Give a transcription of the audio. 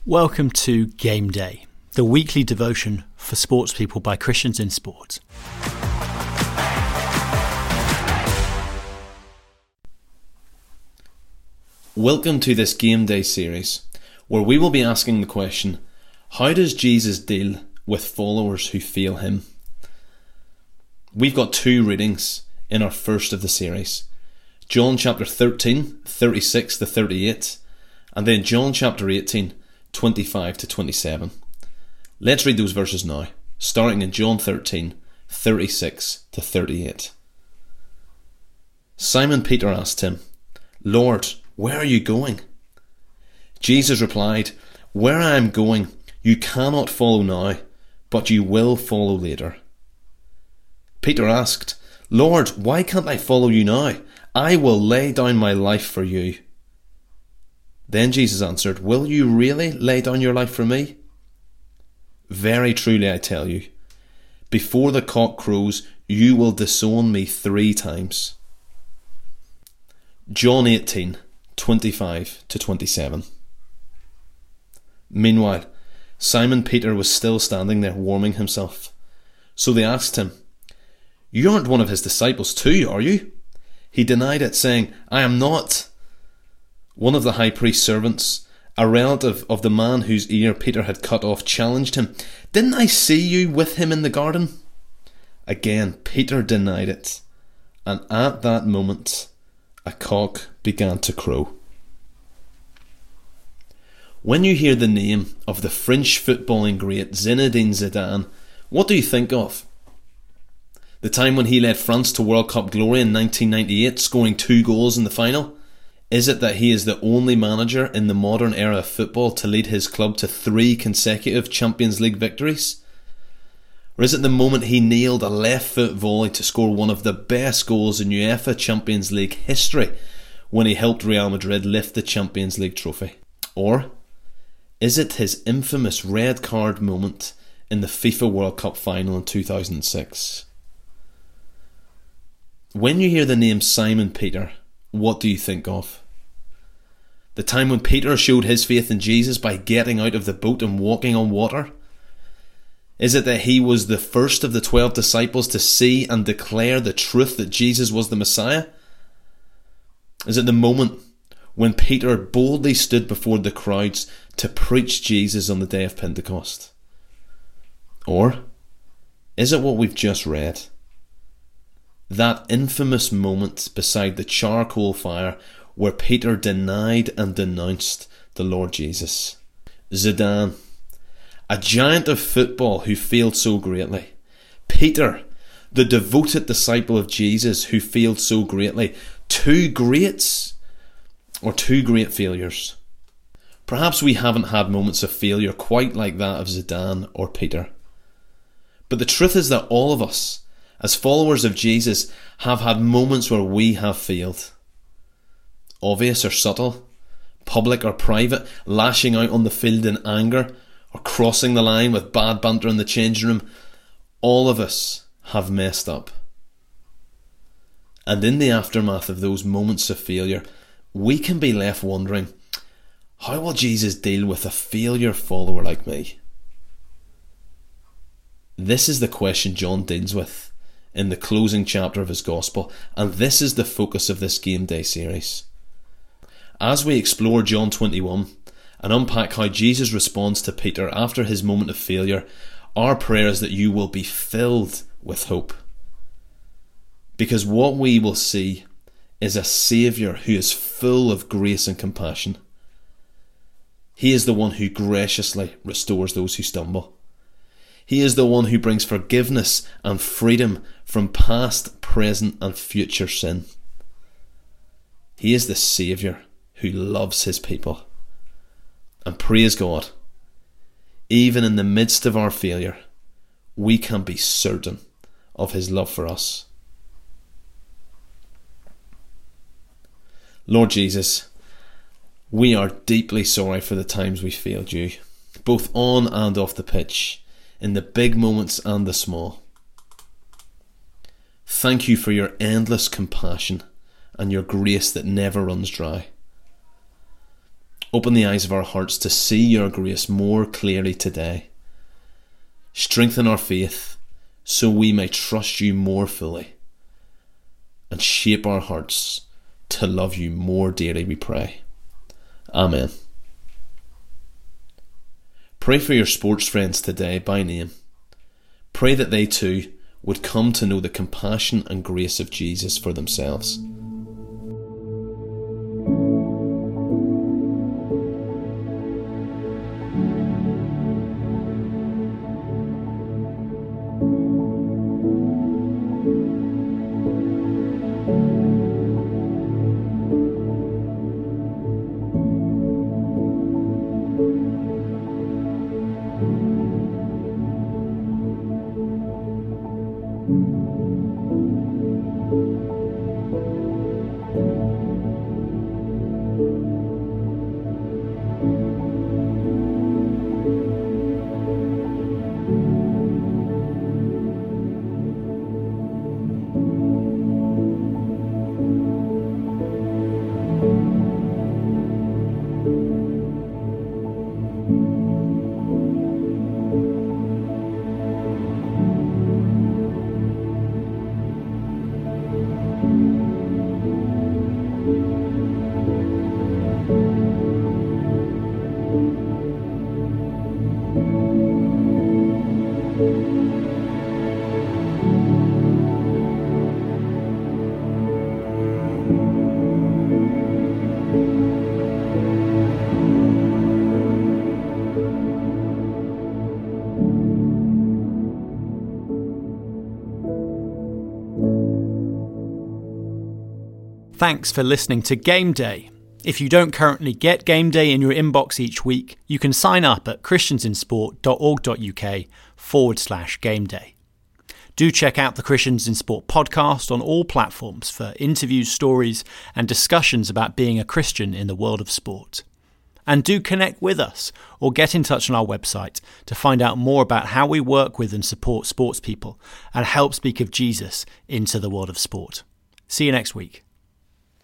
Welcome to Game Day, the weekly devotion for sports people by Christians in sport. Welcome to this Game Day series, where we will be asking the question, how does Jesus deal with followers who fail him? We've got two readings in our first of the series. John chapter 13, 36 to 38, and then John chapter 18, 25 to 27. Let's read those verses now, starting in John 13, 36 to 38. Simon Peter asked him, "Lord, where are you going?" Jesus replied, "Where I am going, you cannot follow now, but you will follow later." Peter asked, "Lord, why can't I follow you now? I will lay down my life for you." Then Jesus answered, "Will you really lay down your life for me? Very truly I tell you, before the cock crows, you will disown me 3 times. John 18, 25 to 27. Meanwhile, Simon Peter was still standing there warming himself. So they asked him, "You aren't one of his disciples too, are you?" He denied it, saying, "I am not." One of the high priest's servants, a relative of the man whose ear Peter had cut off, challenged him, "Didn't I see you with him in the garden?" Again, Peter denied it, and at that moment, a cock began to crow. When you hear the name of the French footballing great Zinedine Zidane, what do you think of? The time when he led France to World Cup glory in 1998, scoring 2 goals in the final? Is it that he is the only manager in the modern era of football to lead his club to 3 consecutive Champions League victories? Or is it the moment he nailed a left foot volley to score one of the best goals in UEFA Champions League history when he helped Real Madrid lift the Champions League trophy? Or is it his infamous red card moment in the FIFA World Cup final in 2006? When you hear the name Simon Peter, what do you think of? The time when Peter showed his faith in Jesus by getting out of the boat and walking on water? Is it that he was the first of the 12 disciples to see and declare the truth that Jesus was the Messiah? Is it the moment when Peter boldly stood before the crowds to preach Jesus on the day of Pentecost? Or is it what we've just read? That infamous moment beside the charcoal fire where Peter denied and denounced the Lord Jesus. Zidane, a giant of football who failed so greatly. Peter, the devoted disciple of Jesus who failed so greatly. 2 greats, or 2 great failures. Perhaps we haven't had moments of failure quite like that of Zidane or Peter. But the truth is that all of us, as followers of Jesus, have had moments where we have failed. Obvious or subtle, public or private, lashing out on the field in anger, or crossing the line with bad banter in the changing room. All of us have messed up. And in the aftermath of those moments of failure, we can be left wondering, how will Jesus deal with a failure follower like me? This is the question John deals with in the closing chapter of his Gospel, and this is the focus of this Game Day series. As we explore John 21 and unpack how Jesus responds to Peter after his moment of failure, our prayer is that you will be filled with hope. Because what we will see is a Saviour who is full of grace and compassion. He is the one who graciously restores those who stumble. He is the one who brings forgiveness and freedom from past, present and future sin. He is the Saviour who loves his people. And praise God, even in the midst of our failure, we can be certain of his love for us. Lord Jesus, we are deeply sorry for the times we failed you, both on and off the pitch, in the big moments and the small. Thank you for your endless compassion and your grace that never runs dry. Open the eyes of our hearts to see your grace more clearly today. Strengthen our faith so we may trust you more fully. And shape our hearts to love you more dearly, we pray. Amen. Pray for your sports friends today by name. Pray that they too would come to know the compassion and grace of Jesus for themselves. Thanks for listening to Game Day. If you don't currently get Game Day in your inbox each week, you can sign up at christiansinsport.org.uk/Game Day. Do check out the Christians in Sport podcast on all platforms for interviews, stories, and discussions about being a Christian in the world of sport. And do connect with us or get in touch on our website to find out more about how we work with and support sports people and help speak of Jesus into the world of sport. See you next week.